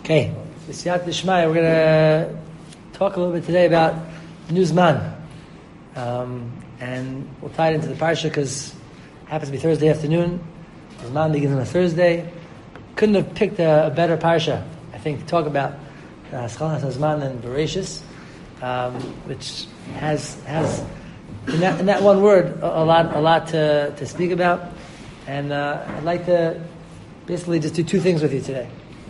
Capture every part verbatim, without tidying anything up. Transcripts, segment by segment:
Okay, B'siyat D'Shmaya, we're going to talk a little bit today about new Zman. Um, and we'll tie it into the parsha because it happens to be Thursday afternoon. Zman begins on a Thursday. Couldn't have picked a, a better parsha, I think, to talk about Haskalas Zman than Bereshis, um, which has has in that, in that one word a, a lot a lot to, to speak about. And uh, I'd like to basically just do two things with you today.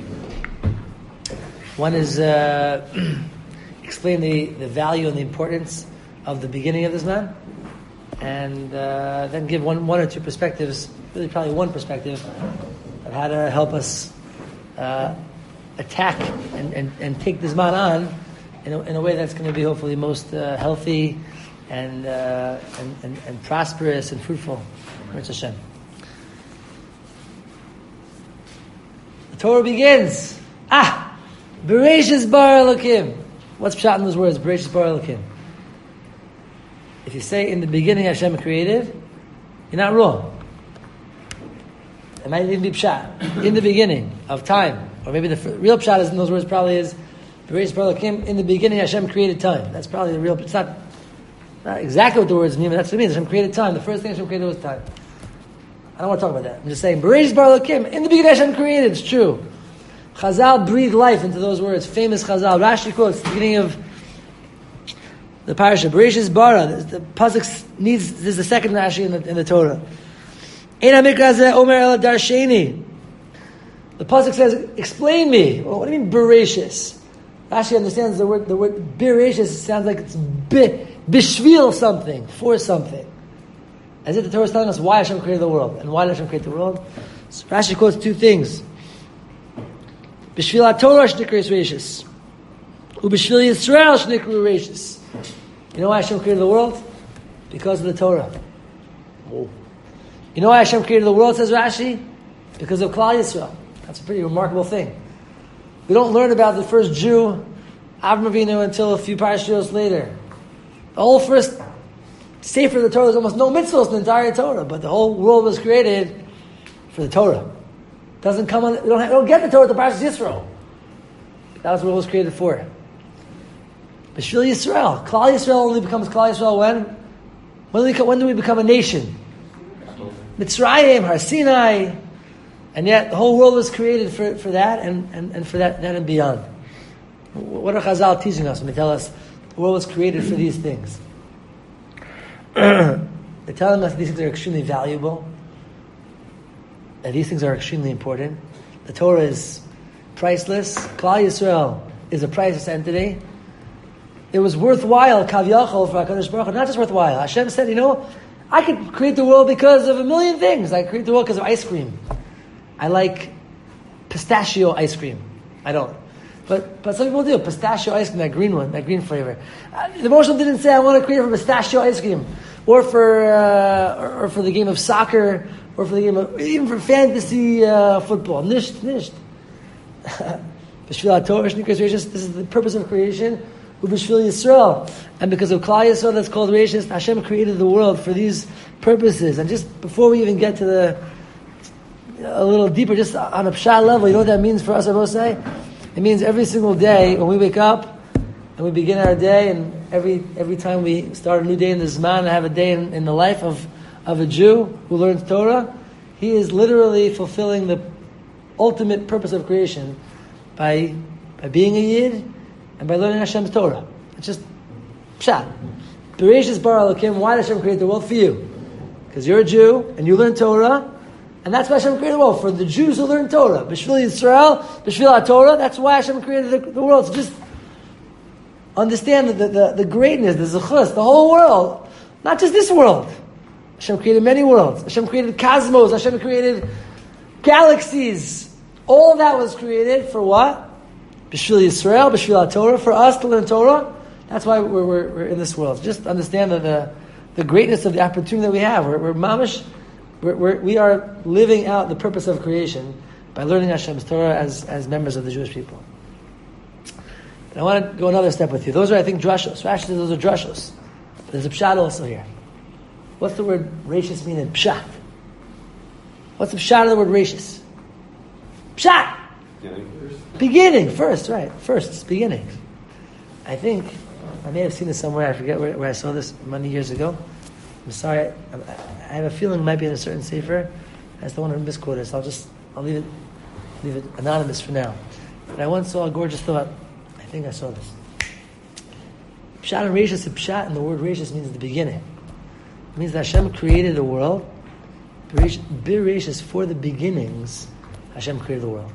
One is uh, explain the, the value and the importance of the beginning of this man, and uh, then give one one or two perspectives, really probably one perspective, of how to help us uh, attack and, and, and take this man on in a, in a way that's going to be hopefully most uh, healthy and, uh, and, and and prosperous and fruitful. Mirz Hashem. The Torah begins. Ah! Bereshis bara Elokim. What's pshat in those words? Bereshis bara Elokim. If you say in the beginning Hashem created, you're not wrong. It might even be pshat. In the beginning of time. Or maybe the f- real pshat is in those words probably is Bereshis bara Elokim. In the beginning Hashem created time. That's probably the real. It's not, not exactly what the words mean, but that's what it means. Hashem created time. The first thing Hashem created was time. I don't want to talk about that. I'm just saying Bereshis bara Elokim. In the beginning Hashem created. It's true. Chazal breathed life into those words. Famous Chazal. Rashi quotes the beginning of the parasha. Bereshis bara. The, the pasuk needs. This is the second Rashi in the, in the Torah. Ein hamikra zeh omer ela darsheni. The pasuk says, "Explain me." Well, what do you mean Bereshis? Rashi understands the word. The word Bereshis sounds like it's bi, bishvil something, for something, as if the Torah is telling us why Hashem created the world and why did Hashem create the world. So Rashi quotes two things. B'shvil HaTorah shnikru Bereshis. U'b'shvil Yisrael shnikru Bereshis. You know why Hashem created the world? Because of the Torah. Oh. You know why Hashem created the world, says Rashi? Because of Klal Yisrael. That's a pretty remarkable thing. We don't learn about the first Jew, Avram Avinu, until a few parashiyos later. The whole first Sefer of the Torah, there's almost no mitzvahs in the entire Torah, but the whole world was created for the Torah. Doesn't come on. We don't, have, we don't get the Torah to Parashas Yisro. That was what it was created for. B'shvil Yisrael. Klal Yisrael only becomes Klal Yisrael when? When do we, when do we become a nation? Mitzrayim, Har Sinai, and yet the whole world was created for, for that and, and, and for that, that and beyond. What are Chazal teaching us when they tell us the world was created for these things? They're telling us these things are extremely valuable. That these things are extremely important. The Torah is priceless. Klal Yisrael is a priceless entity. It was worthwhile, Kavyachol, for HaKadosh Baruch Hu, not just worthwhile. Hashem said, you know, I could create the world because of a million things. I create the world because of ice cream. I like pistachio ice cream. I don't. But but some people do. Pistachio ice cream, that green one, that green flavor. Uh, the Moshe didn't say, I want to create for pistachio ice cream. Or for, uh, or, or for the game of soccer, or for the game of, even for fantasy uh, football. Nisht, nisht. B'shvil HaTorah shnikru Bereshis. This is the purpose of creation. U'b'shvil Yisrael. And because of Klal Yisrael, that's called Bereshis. Hashem created the world for these purposes. And just before we even get to the, a little deeper, just on a pshat level, you know what that means for us, I will say? It means every single day when we wake up and we begin our day, and every every time we start a new day in the Zman and have a day in, in the life of of a Jew who learns Torah, he is literally fulfilling the ultimate purpose of creation by by being a Yid and by learning Hashem's Torah. It's just pshat. Bereshis bara Elokim. Why did Hashem create the world? For you. Because you're a Jew and you learn Torah, and that's why Hashem created the world. For the Jews who learn Torah. B'shvil Yisrael, B'shvil HaTorah, that's why Hashem created the, the world. So just understand the, the, the greatness, the zechus, the whole world. Not just this world. Hashem created many worlds. Hashem created cosmos. Hashem created galaxies. All of that was created for what? B'shvil Yisrael, B'shvil HaTorah, for us to learn Torah. That's why we're, we're, we're in this world. Just understand the, the, the greatness of the opportunity that we have. We're, we're mamish, we're, we're, we are living out the purpose of creation by learning Hashem's Torah as, as members of the Jewish people. And I want to go another step with you. Those are, I think, drashos. Rashi says those are drashos. There's a pshat also here. What's the word rashis mean in pshat? What's the pshat of the word rashis? Pshat! Beginning, first, right. First, it's beginning. I think, I may have seen this somewhere, I forget where, where I saw this many years ago. I'm sorry, I, I have a feeling it might be in a certain sefer. I just don't want to misquote it, so I'll just, I'll leave it, leave it anonymous for now. But I once saw a gorgeous thought. I think I saw this. Pshat and Reishis, Pshat, and the word Reishis means the beginning. It means that Hashem created the world. Bir Reishis, for the beginnings, Hashem created the world.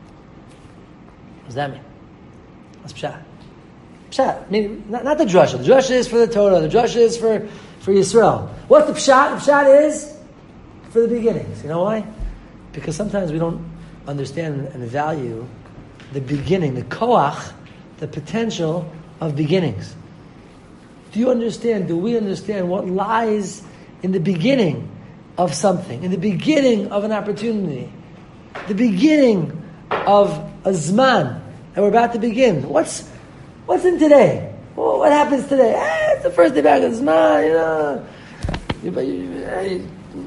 What does that mean? What's Pshat? Pshat, I mean, not, not the drasha. The drasha is for the Torah. The drasha is for, for Yisrael. What's the Pshat? The Pshat is for the beginnings. You know why? Because sometimes we don't understand and value the beginning, the koach, the potential of beginnings. Do you understand, do we understand what lies in the beginning of something, in the beginning of an opportunity, the beginning of a zman that we're about to begin? What's what's in today? Well, what happens today? Eh, it's the first day back of zman, you know. You, you,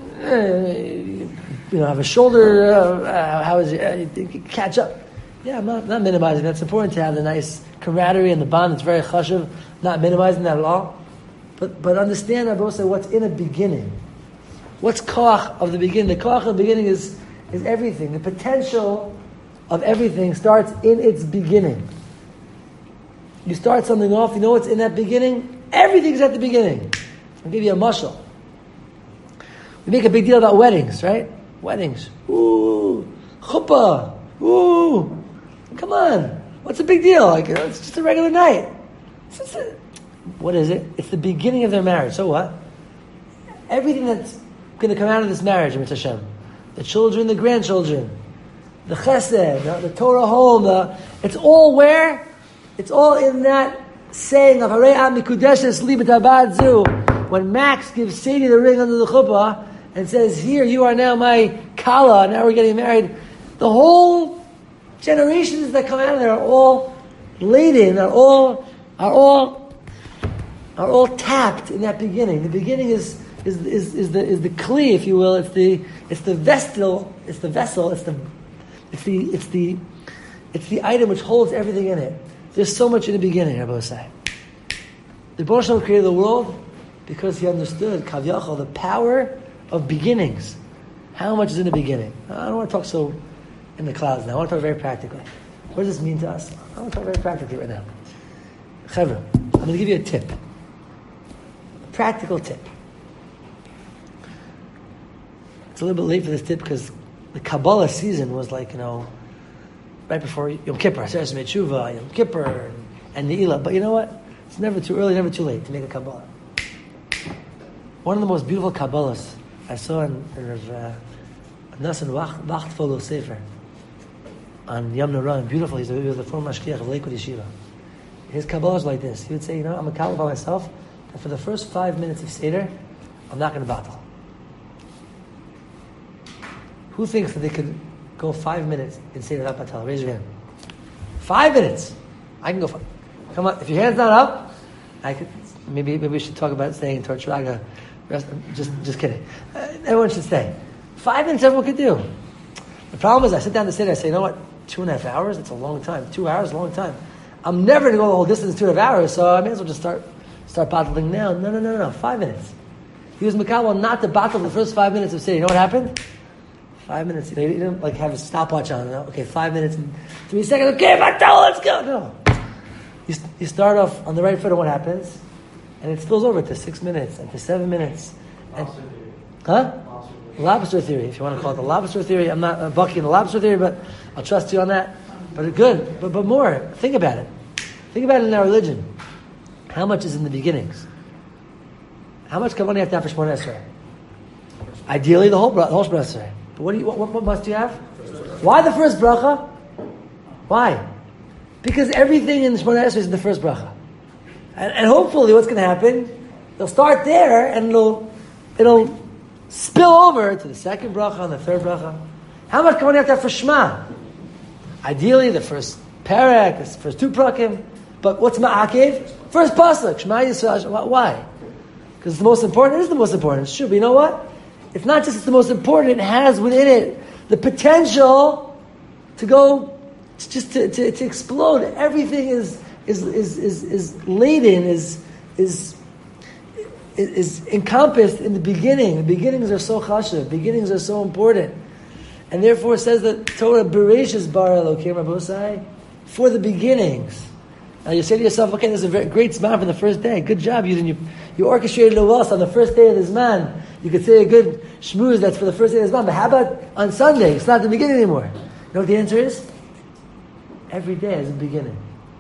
you, you know, have a shoulder, uh, how is it? Uh, you catch up. Yeah, I'm not, not minimizing that. It's important to have the nice camaraderie and the bond. It's very chashuv. Not minimizing that at all. But but understand, Rabbi say, what's in a beginning. What's koach of the beginning? The koach of the beginning is, is everything. The potential of everything starts in its beginning. You start something off, you know what's in that beginning? Everything's at the beginning. I'll give you a mashal. We make a big deal about weddings, right? Weddings. Ooh, chuppah. Ooh, come on. What's the big deal? Like, you know, it's just a regular night. It's just a, what is it? It's the beginning of their marriage. So what? Everything that's going to come out of this marriage, Mitzvah Hashem, the children, the grandchildren, the chesed, the, the Torah home, the, it's all where? It's all in that saying of Harei Am Mikudeshes Li B'Tabad Zu. When Max gives Sadie the ring under the chuppah and says, "Here, you are now my kala. Now we're getting married." The whole generations that come out of there are all laden, are all are all are all tapped in that beginning. The beginning is is is, is the is the kli, if you will. It's the it's the vestal. It's the vessel. It's the it's the it's the it's the item which holds everything in it. There's so much in the beginning, Rabbi say. The Baruch Shalom created the world because he understood Kavyachal, the power of beginnings. How much is in the beginning? I don't want to talk so in the clouds now. I want to talk very practically. What does this mean to us? I want to talk very practically right now. Chevra, I'm going to give you a tip. A practical tip. It's a little bit late for this tip because the Kabbalah season was like, you know, right before Yom Kippur, Aseres Metshuva, Yom Kippur, and, and Ne'ilah. But you know what? It's never too early, never too late to make a Kabbalah. One of the most beautiful Kabbalahs I saw in, in uh, Nassan Wachtfolo Sefer on Yom Narayim, beautiful. He's a, he was the former mashkiach of Lakewood Yeshiva. His Kabbalah is like this. He would say, you know, I'm a Kabbalah by myself, and for the first five minutes of Seder, I'm not going to battle. Who thinks that they could go five minutes in Seder without battle? Raise your hand. Five minutes. I can go five. Come on, if your hand's not up, I could. Maybe maybe we should talk about staying in Torch Raga. Just just kidding. Uh, everyone should stay. Five minutes, everyone could do. The problem is, I sit down to Seder, I say, you know what? Two and a half hours? It's a long time. Two hours, a long time. I'm never going to go the whole distance, two and a half hours, so I may as well just start start battling now. No, no, no, no, five minutes. He was Mikabel not to battle the first five minutes of Seder. You know what happened? Five minutes. You know, he didn't like have a stopwatch on. You know? Okay, five minutes and three seconds. Okay, Batal, let's go. No. You, you start off on the right foot, and what happens? And it spills over to six minutes and to seven minutes. And, huh? Lobster theory, if you want to call it the lobster theory. I'm not uh, bucking the lobster theory, but I'll trust you on that. But good. But but more. Think about it. Think about it in our religion. How much is in the beginnings? How much kavanah you have to have for Shemona Esrei? Ideally, the whole the whole Shemona Esrei. But what do you what, what, what must you have? Why the first bracha? Why? Because everything in Shemona Esrei is in the first bracha. And, and hopefully what's going to happen, they'll start there and it'll it'll spill over to the second bracha and the third bracha. How much can one have to have for Shema? Ideally, the first parak, the first two prakim. But what's ma'akev? First pasuk, Shema Yisrael. Why? Because it's the most important. It is the most important. It's true, but you know what? It's not just it's the most important. It has within it the potential to go It's just to, to, to explode. Everything is is is is, is laden, is is is encompassed in the beginning. The beginnings are so chashuv. Beginnings are so important. And therefore it says that Torah Bereshis bara Elokim Rabosai for the beginnings. Now you say to yourself, okay, this is a very great zman for the first day. Good job, you you, you orchestrated a well on the first day of the zman. You could say a good shmooze that's for the first day of the zman. But how about on Sunday? It's not the beginning anymore. You know what the answer is? Every day has a beginning.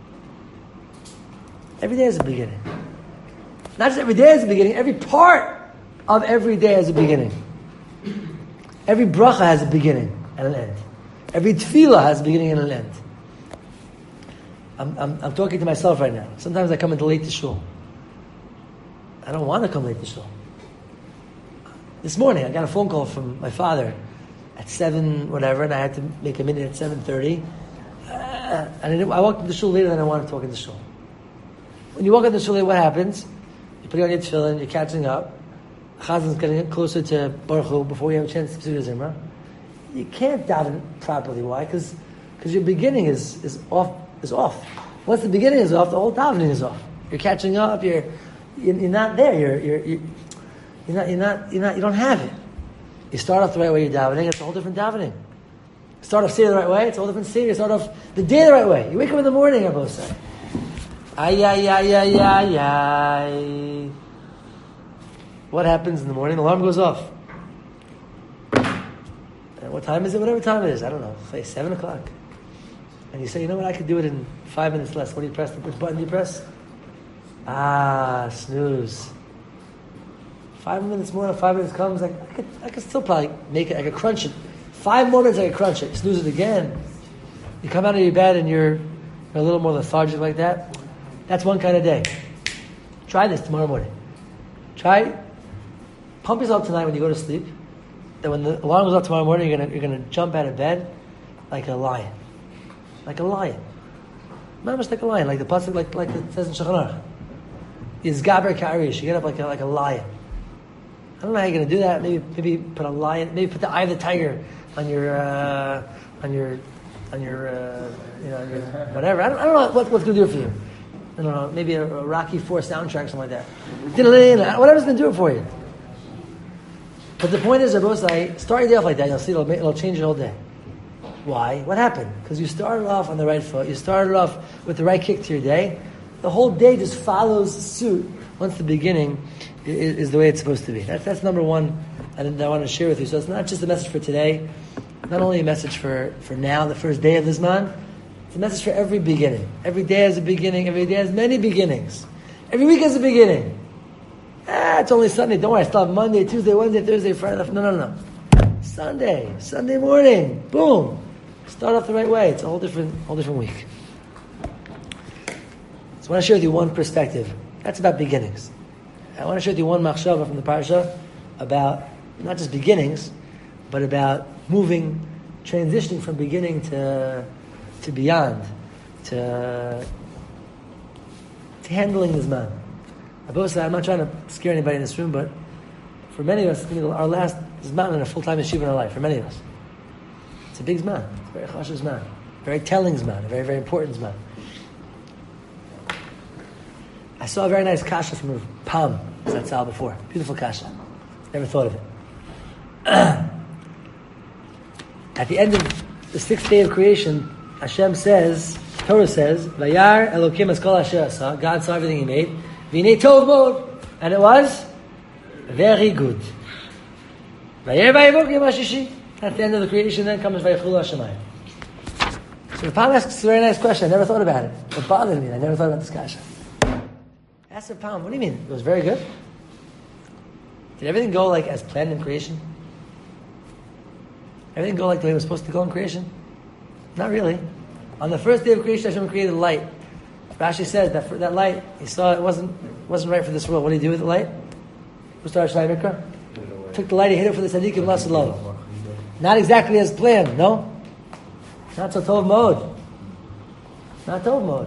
Every day has a beginning. Not just every day has a beginning. Every part of every day has a beginning. Every bracha has a beginning and an end. Every tefillah has a beginning and an end. I'm, I'm, I'm talking to myself right now. Sometimes I come into late to shul. I don't want to come late to shul. This morning I got a phone call from my father at seven whatever, and I had to make a minute at seven thirty. Uh, and I, didn't, I walked into shul later than I wanted to walk into shul. When you walk into shul, what happens? You put on your tefillin, you're catching up. Chazan's getting closer to Baruch Hu before you have a chance to do the Zimra. You can't daven properly. Why? Because because your beginning is, is off. Is off. Once the beginning is off, the whole davening is off. You're catching up. You're you're, you're not there. You're you're you're you're not you're not you're not you don't have it. You start off the right way. You're davening. It's a whole different davening. You start off saying the right way. It's a whole different saying. You start off the day the right way. You wake up in the morning. I both say, ay ay ay ay ay ay. What happens in the morning? The alarm goes off. And what time is it? Whatever time it is. I don't know. Say seven o'clock. And you say, you know what? I could do it in five minutes less. What do you press? Which button do you press? Ah, snooze. Five minutes more. Five minutes comes. I, I could. I could still probably make it. I could crunch it. Five more minutes. I could crunch it. Snooze it again. You come out of your bed and you're, you're a little more lethargic like that. That's one kind of day. Try this tomorrow morning. Try. Pump yourself tonight when you go to sleep. That when the alarm goes off tomorrow morning, you're gonna you're gonna jump out of bed like a lion, like a lion, not much like a lion, like the pasuk, like like it says in Shulchan Aruch. Yizgaber ka'arish. You get up like a, like a lion. I don't know how you're gonna do that. Maybe maybe put a lion. Maybe put the eye of the tiger on your uh, on your on your uh, you know your, whatever. I don't I don't know what, what's gonna do it for you. I don't know. Maybe a, a Rocky Four soundtrack, something like that. Whatever's gonna do it for you. But the point is, Rabosai, starting the day off like that, you'll see it'll, make, it'll change your whole day. Why? What happened? Because you started off on the right foot. You started off with the right kick to your day. The whole day just follows suit once the beginning is, is the way it's supposed to be. That's that's number one and I want to share with you. So it's not just a message for today, not only a message for, for now, the first day of this month. It's a message for every beginning. Every day has a beginning. Every day has many beginnings. Every week has a beginning. Ah, it's only Sunday. Don't worry, I still have Monday, Tuesday, Wednesday, Thursday, Friday. No, no, no. Sunday, Sunday morning. Boom. Start off the right way. It's a whole different, whole different week. So I want to share with you one perspective. That's about beginnings. I want to share with you one machshava from the parasha about not just beginnings, but about moving, transitioning from beginning to to beyond, to to handling this man. I'm not trying to scare anybody in this room, but for many of us, you know, our last zman in a full-time yeshiva in our life, for many of us. It's a big zman. It's a very chashuv zman. Very telling zman. A very, very important zman. I saw a very nice kasha from Pam, as I saw before. Beautiful kasha. Never thought of it. At the end of the sixth day of creation, Hashem says, Torah says, Vayar Elokim es kol asher asa. God saw everything He made. V'nei tov mod. And it was very good. Vayar vayivok yom hashishi. At the end of the creation, then comes Vayachulu Hashemayim. So the Pam asks a very nice question. I never thought about it. It bothered me. I never thought about this kasha. Ask the Pam, what do you mean? It was very good? Did everything go like as planned in creation? Everything go like the way it was supposed to go in creation? Not really. On the first day of creation, Hashem created light. Rashi says that for that light, He saw it wasn't wasn't right for this world. What did He do with the light? Who started Shnai Mikra? Took the light, He hid it for the tzaddikim, lost love. Not exactly as planned, no? Not so tov mode. Not tov mode.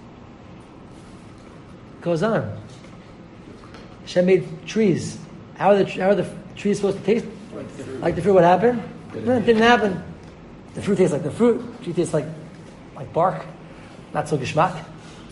Goes on. Hashem made trees. How are the how are the trees supposed to taste? Like the fruit. Like the fruit. What happened? No, it didn't happen. The fruit tastes like the fruit. The tree tastes like like bark, not so geschmack.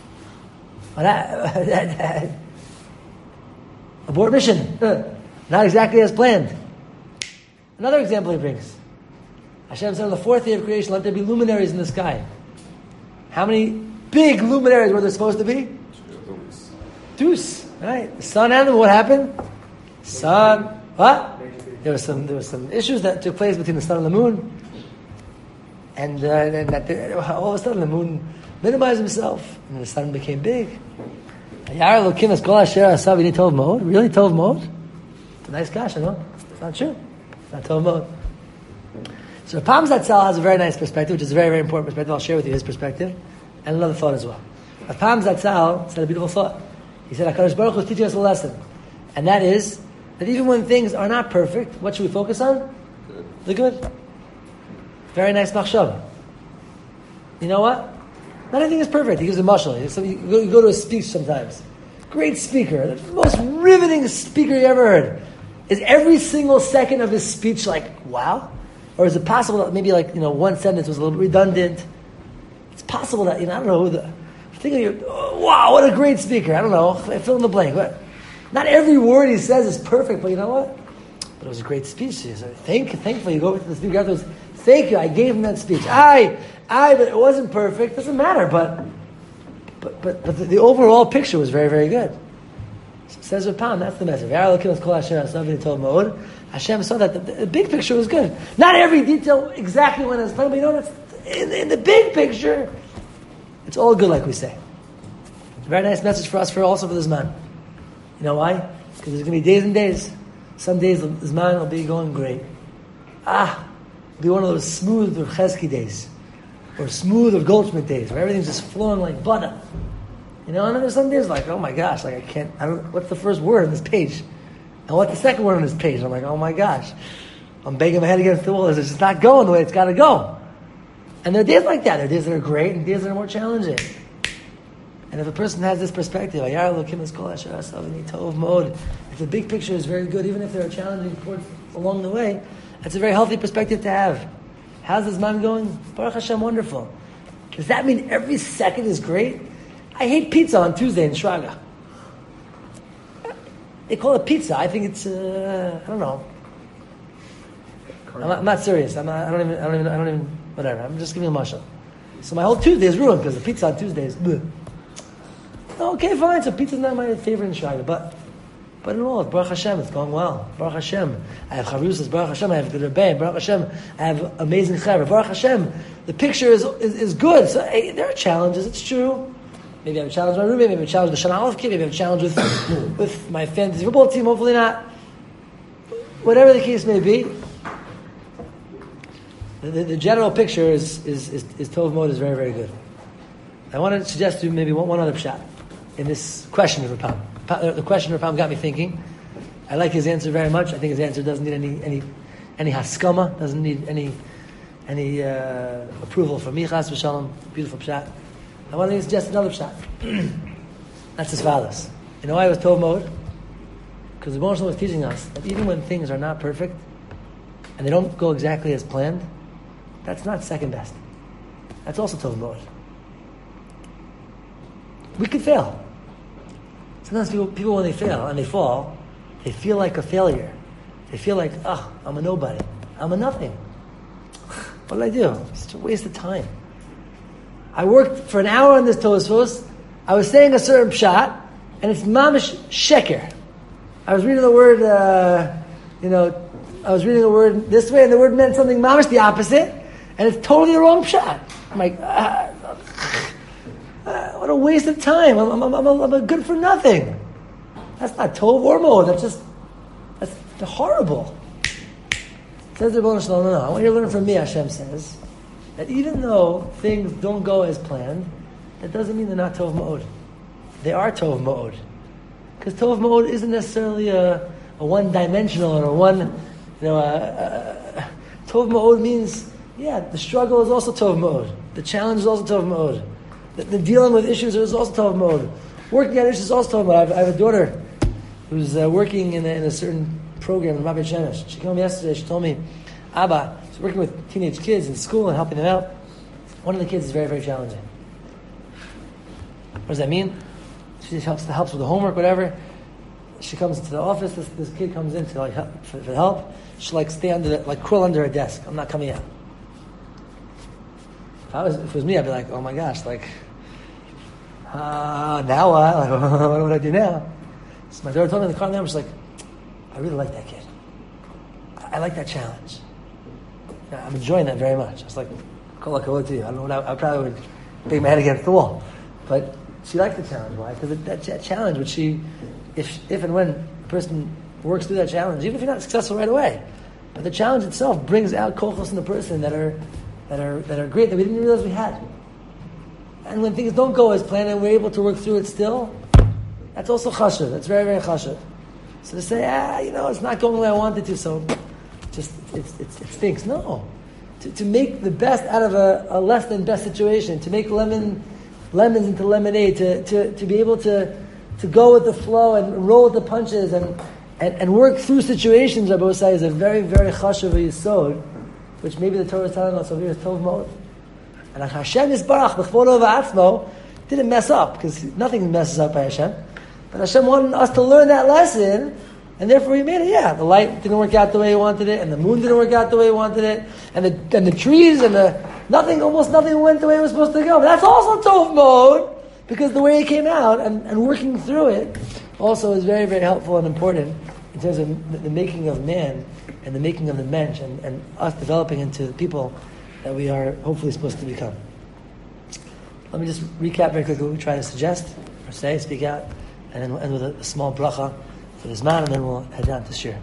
Abort mission, not exactly as planned. Another example he brings. Hashem said on the fourth day of creation, let there be luminaries in the sky. How many big luminaries were there supposed to be? Deuce, right? The sun and the moon, what happened? Sun, what? There was some there was some issues that took place between the sun and the moon. And, uh, and that the, all of a sudden the moon minimized himself and the sun became big. Really? Tov Mod? It's a nice kasha, no? It's not true. It's not Tov Mod. So Pam Zatzal has a very nice perspective, which is a very, very important perspective. I'll share with you his perspective. And another thought as well. Pam Zatzal said a beautiful thought. He said, HaKadosh Baruch Hu is teaching us a lesson. And that is, that even when things are not perfect, what should we focus on? Good. The good. Very nice machshava. You know what? Not everything is perfect. He gives a mashal. So you go, you go to a speech sometimes. Great speaker. The most riveting speaker you ever heard. Is every single second of his speech like, wow? Or is it possible that maybe like, you know, one sentence was a little redundant? It's possible that, you know, I don't know who the... Think of you, oh, wow, what a great speaker. I don't know. Fill in the blank. What? Not every word he says is perfect, but you know what? But it was a great speech. So thank, thankfully, you go to the speaker afterwards. Thank you. I gave him that speech. I, I, but it wasn't perfect. Doesn't matter. But, but, but, but the, the overall picture was very, very good. So it says with Pam, that's the message. Hashem saw that the, the big picture was good. Not every detail exactly went as planned, but you know, that's, in, in the big picture, it's all good, like we say. Very nice message for us, for also for this man. You know why? Because there's going to be days and days. Some days this man will be going great. Ah, it'll be one of those smooth or chesky days, or smooth or Goldschmidt days, where everything's just flowing like butter. You know, and then there's some days like, oh my gosh, like I can't. I don't. What's the first word on this page? And what's the second word on this page? I'm like, oh my gosh, I'm banging my head against the wall. It's just not going the way it's got to go. And there are days like that. There are days that are great and days that are more challenging. And if a person has this perspective, if the big picture is very good, even if there are challenging parts along the way, that's a very healthy perspective to have. How's this man going? Baruch Hashem, wonderful. Does that mean every second is great? I hate pizza on Tuesday in Shraga. They call it pizza. I think it's, uh, I don't know. I'm not, I'm not serious. I'm not, I don't even, I don't even, I don't even, whatever. I'm just giving a mashal. So my whole Tuesday is ruined because the pizza on Tuesday is bleh. Okay, fine. So pizza's not my favorite in Shraga, but but in all, Baruch Hashem, it's going well. Baruch Hashem, I have charusas. Baruch Hashem, I have good rebbeim. Baruch Hashem, I have amazing chaver. Baruch Hashem, the picture is is, is good. So hey, there are challenges. It's true. Maybe I have a challenge with my roommate. Maybe I have a challenge with the Shana Aleph kid. Maybe I have a challenge with with my fantasy football team. Hopefully not. Whatever the case may be. The, the, the general picture is is, is is Tov Mod is very, very good. I want to suggest to you maybe one, one other pshat in this question of Rapam. The question of Rapam got me thinking. I like his answer very much. I think his answer doesn't need any any any haskama, doesn't need any any uh, approval from me. Chas v'shalom. Beautiful pshat. I want to suggest another pshat. That's as follows. You know why it was Tov Mod? Because the Moshe was teaching us that even when things are not perfect and they don't go exactly as planned, that's not second best. That's also Tov Mod. We could fail. Sometimes people, people, when they fail and they fall, they feel like a failure. They feel like, oh, I'm a nobody. I'm a nothing. What did I do? It's just a waste of time. I worked for an hour on this Tosfos. I was saying a certain pshat, and it's mamish sheker. I was reading the word, uh, you know, I was reading the word this way, and the word meant something mamish the opposite, and it's totally the wrong pshat. I'm like, uh, uh, what a waste of time. I'm, I'm, I'm, I'm, I'm a good for nothing. That's not Tov or Mod. That's just, that's horrible. Says the Rebbeinu Shalom, no, no, I want you to learn from me, Hashem says, that even though things don't go as planned, that doesn't mean they're not Tov Ma'od. They are Tov Ma'od. Because Tov Ma'od isn't necessarily a, a one-dimensional or a one, you know, a, a, a, Tov Ma'od means, yeah, the struggle is also Tov Ma'od. The challenge is also Tov Ma'od. The, the dealing with issues is also Tov Ma'od. Working on issues is also Tov Ma'od. I have, I have a daughter who's uh, working in a, in a certain program in Mabit Shemesh. She came yesterday, she told me, Abba, she's working with teenage kids in school and helping them out. one of the kids is very, very challenging. What does that mean? She helps helps with the homework, whatever. She comes into the office. This, this kid comes in to like help, for, for help. She like stay under, the, like crawl under her desk. I'm not coming out. If I was, if it was me, I'd be like, oh my gosh, like, uh, now what? Like, what would I do now? So my daughter told me in the car, and she's like, I really like that kid. I, I like that challenge. Yeah, I'm enjoying that very much. I was like, kol hakavod to you. I don't know what I, I probably would bang my head against the wall, but she liked the challenge. Why? Because that, that challenge, which she, if if and when a person works through that challenge, even if you're not successful right away, but the challenge itself brings out kochos in the person that are that are that are great that we didn't realize we had. And when things don't go as planned and we're able to work through it still, that's also chashuv. That's very, very chashuv. So to say, ah, you know, it's not going the way I wanted to, so just it's, it's, it stinks. No, to, to make the best out of a, a less than best situation, to make lemon lemons into lemonade, to, to, to be able to to go with the flow and roll with the punches and and, and work through situations. Rabbi Osai is a very, very chashuv yisod, which maybe the Torah is telling us over here is tov ma'od. And Hashem Yisbarach b'chvodo v'atzmo didn't mess up, because nothing messes up by Hashem. But Hashem wanted us to learn that lesson, and therefore He made it. Yeah, the light didn't work out the way He wanted it, and the moon didn't work out the way He wanted it, and the and the trees and the nothing, almost nothing went the way it was supposed to go. But that's also tov mode, because the way it came out and, and working through it also is very, very helpful and important in terms of the, the making of man and the making of the mensch, and, and us developing into the people that we are hopefully supposed to become. Let me just recap very quickly what we try to suggest or say, speak out, and then we'll end with a, a small bracha for this man, and then we'll head down to shir.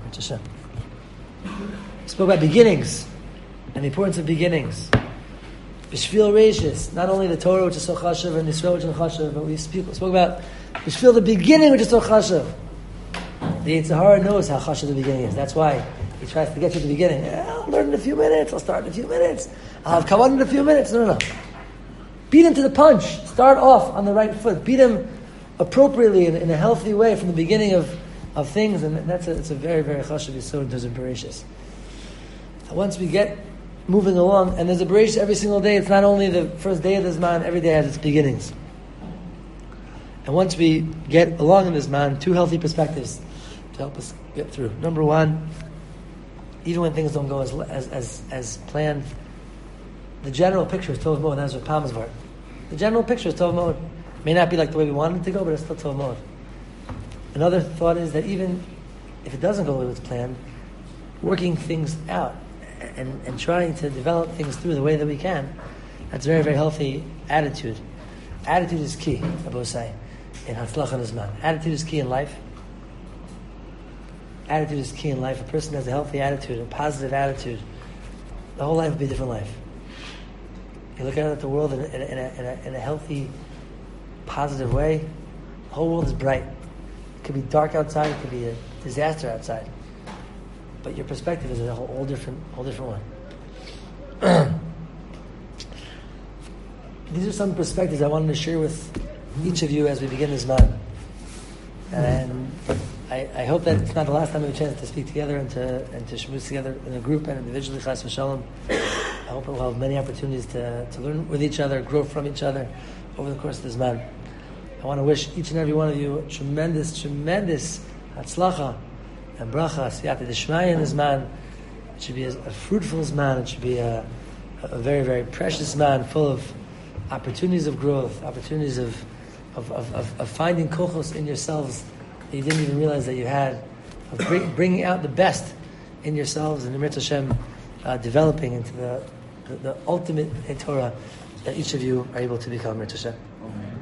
We spoke about beginnings and the importance of beginnings. B'shvil reishis, not only the Torah, which is so chashuv, and Yisrael, which is chashuv, but we speak, spoke about b'shvil the beginning, which is so chashuv. The Yetzer Hara knows how chashuv the beginning is. That's why he tries to get you to the beginning. Yeah, I'll learn in a few minutes. I'll start in a few minutes. I'll have kavanah in a few minutes. No, no, no. Beat him to the punch. Start off on the right foot. Beat him appropriately in, in a healthy way from the beginning of, of things. And that's a, it's a very, very chashuv yisod in terms of bereshis. Once we get moving along, and there's a bereshis every single day. It's not only the first day of the Zman. Every day has its beginnings. And once we get along in the Zman, two healthy perspectives to help us get through. Number one, even when things don't go as as as, as planned, the general picture is tov ma'od. That's what Palm's word. The general picture is tov ma'od. May not be like the way we wanted it to go, but it's still tov ma'od. Another thought is that even if it doesn't go the way it's planned, working things out and, and trying to develop things through the way that we can, that's a very, very healthy attitude. Attitude is key, Rabbi Osai, in Hatzlacha Nizman. Attitude is key in life. Attitude is key in life. A person has a healthy attitude, a positive attitude, the whole life will be a different life. You look at the world in a, in a, in a, in a healthy, positive way, the whole world is bright. It could be dark outside, it could be a disaster outside. But your perspective is a whole, whole different whole different one. These are some perspectives I wanted to share with each of you as we begin this month. And I, I hope that it's not the last time we have a chance to speak together and to and to shmooze together in a group and individually. Chas v'shalom. I hope we'll have many opportunities to, to learn with each other, grow from each other over the course of this month. I want to wish each and every one of you tremendous, tremendous hatzlacha and bracha, siyata d'shmaya in this man. It should be a, a fruitful man. It should be a, a very, very precious man, full of opportunities of growth, opportunities of of, of, of, of finding kochos in yourselves that you didn't even realize that you had, of bring, bringing out the best in yourselves, and Emir Hashem uh, developing into the, the, the ultimate Torah that each of you are able to become, Emir Hashem.